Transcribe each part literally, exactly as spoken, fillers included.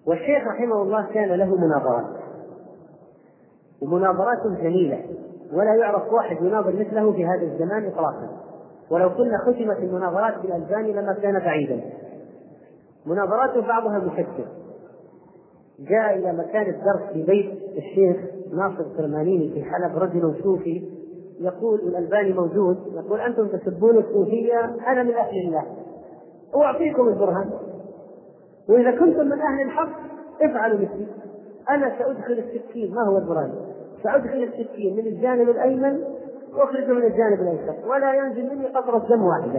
والشيخ رحمه الله كان له مناظرات، ومناظرات جميلة، ولا يعرف واحد يناظر مثله في هذا الزمان إطلاقا، ولو كنا ختمت المناظرات بالألباني لما كان بعيدا. مناظراته بعضها مشكل. جاء إلى مكان الدرس في بيت الشيخ ناصر الكرمانيني في حلب رجل صوفي يقول الألباني موجود، يقول أنتم تسبون الصوفية، أنا من أهل الله وأعطيكم البرهان، وإذا كنتم من أهل الحق افعلوا مثلي، أنا سأدخل السكين. ما هو البرهان؟ سأدخل السكين من الجانب الأيمن وأخرجه من الجانب الأيسر ولا ينزل مني قطرة دم واحدة.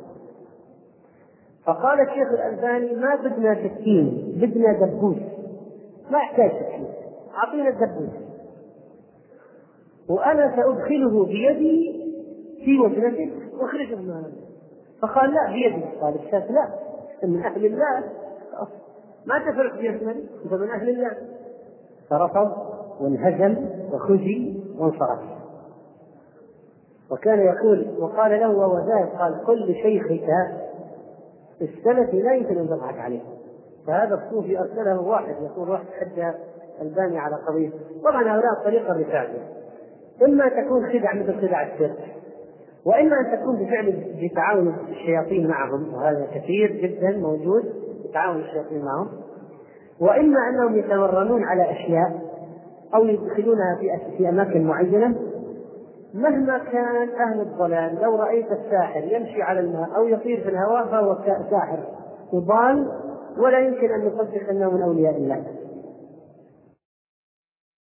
فقال الشيخ الألباني ما بدنا سكين، بدنا دبوس، ما يحتاج سكين، أعطينا الدبوس وأنا سأدخله بيدي في وجنتك وأخرجه من هذا. فقال لا بيدي. قال الشيخ لا، من أهل الله ما تفرق بيدنا، أنت من أهل الله. فرفض وانهزم وخزي وانصرف. وكان يقول وقال له وهو ذاهب قال قل لشيخك السلف لا يمكن أن تضحك عليه. فهذا الصوفي أرسله واحد يقول واحد حتى الباني على قضية. طبعا هؤلاء الطريقة الرفاعية إما تكون خدع مثل خدع الشرك، وإما أن تكون بفعل بتعاون الشياطين معهم، وهذا كثير جدا موجود بتعاون الشياطين معهم، وإما أنهم يتمرنون على أشياء أو يدخلونها في في أماكن معينة. مهما كان أهل الضلال لو رأيت الساحر يمشي على الماء أو يطير في الهواء فهو ساحر وضال، ولا يمكن أن نصدق أنه من أولياء الله.